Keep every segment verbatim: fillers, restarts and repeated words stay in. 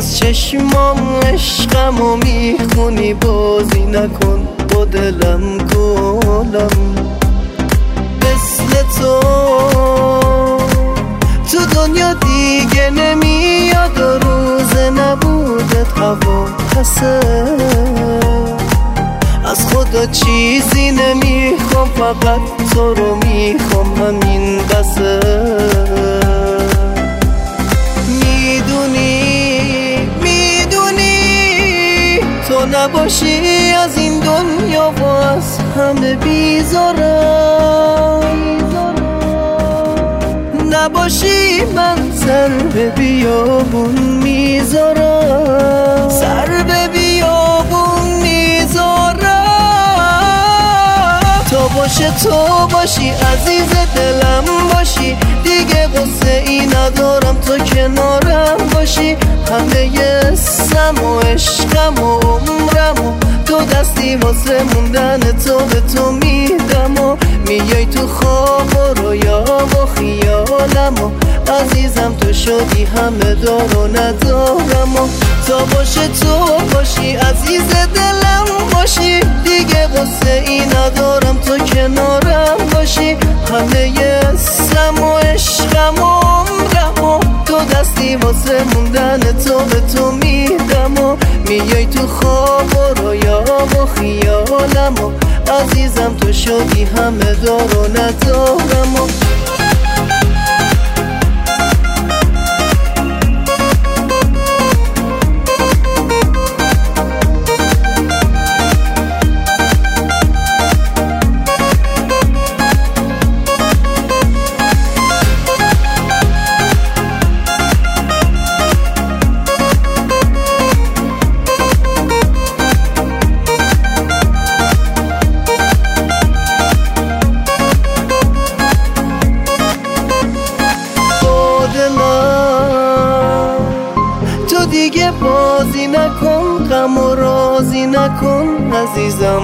از چشمام عشقمو میخونی بازی نکن با دلم گلم مثل تو تو دنیا دیگه نمیاد و روز نبودت هوا پسه از خدا چیزی نمیخوام فقط تو رو میخوام همین بسه میدونی میدونی تو نباشی از این دنیا و از همه بیزارم نباشی من سر به بیابون میذارم سر به بیابون میذارم تو باشه تو باشی عزیز دلم باشی دیگه قصه ای ندارم تو کنارم باشی همه اسم و عشقم و عمرم و تو دستی واسه موندن تو به تو میدم و میای تو خواب و رویا و خیالم و عزیزم تو شدی همه دار و ندارم و تا باشه تو باشی عزیز دلم باشی دیگه قصه ای ندارم تو کنارم باشی همه اسم و عشقم و عمرم و تو دستی واسه موندن تو به تو میدم و میای تو خواب و رویا و خیالم و عزیزم تو شدی همه دار و ندارم و تو دیگه بازی نکن غم و رازی نکن عزیزم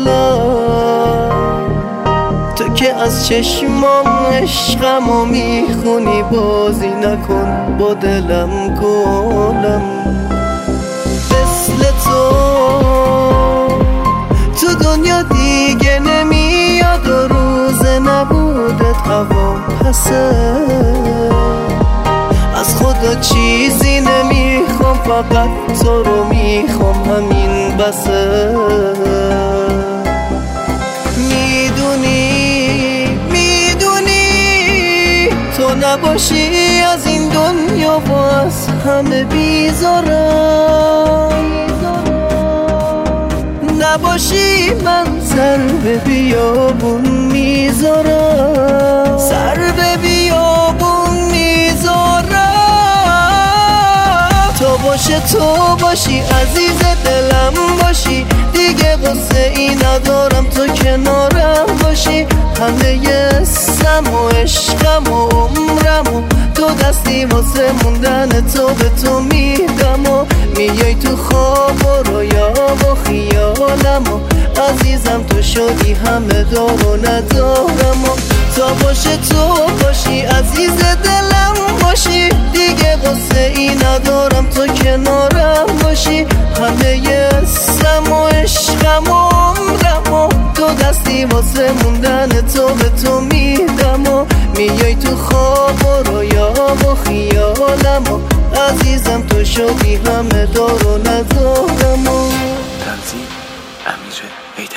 گلم تو که از چشمام عشقمو میخونی بازی نکن با دلم گلم مثل تو تو دنیا دیگه نمیاد و روز نبودت هوا پسه از خدا چیزی نمیخوام فقط تو رو میخوام همین بسه میدونی میدونی تو نباشی از این دنیا و از همه بیزارم نباشی من سر به بیابون میذارم سر به بیابون میذارم تو باشه تو باشی عزیز دلم باشی دیگه قصه ای ندارم تو کنارم باشی همه اسم و عشقم و عمرم و تو دستی واسه موندن تو به تو میدم و میای تو خواب و رویا و خیالم و عزیزم تو شدی همه دار و ندارم و تا باشه تو باشی عزیز دلم باشی دیگه قصه ای ندارم تو کنارم باشی همه اسم و عشقم و عمرم و تو دستی واسه موندن تو به تو میدم و میای تو خواب و رویا و خیالم و عزیزم تو شدی همه دار و ندارم و تنظیم امیر